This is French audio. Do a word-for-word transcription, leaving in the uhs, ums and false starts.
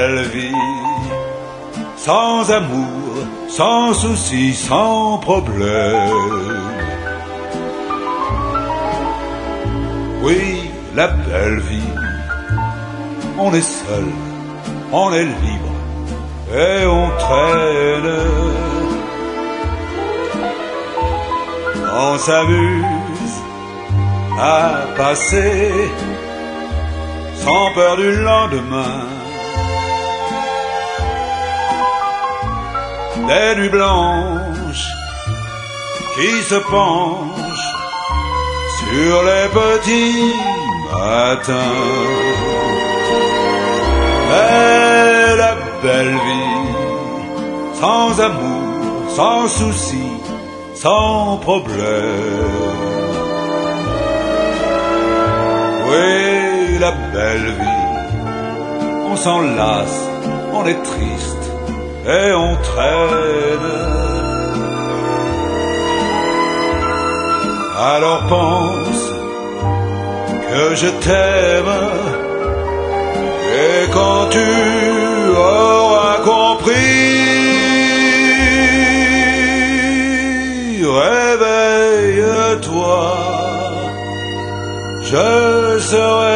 belle vie, sans amour, sans soucis, sans problème. Oui, la belle vie, on est seul, on est libre et on traîne. On s'amuse à passer sans peur du lendemain. Des nuits blanches qui se penchent sur les petits matins. Mais la belle vie, sans amour, sans soucis, sans problème. Oui, la belle vie, on s'en lasse, on est triste et on traîne. Alors pense que je t'aime, et quand tu auras compris, réveille-toi, je serai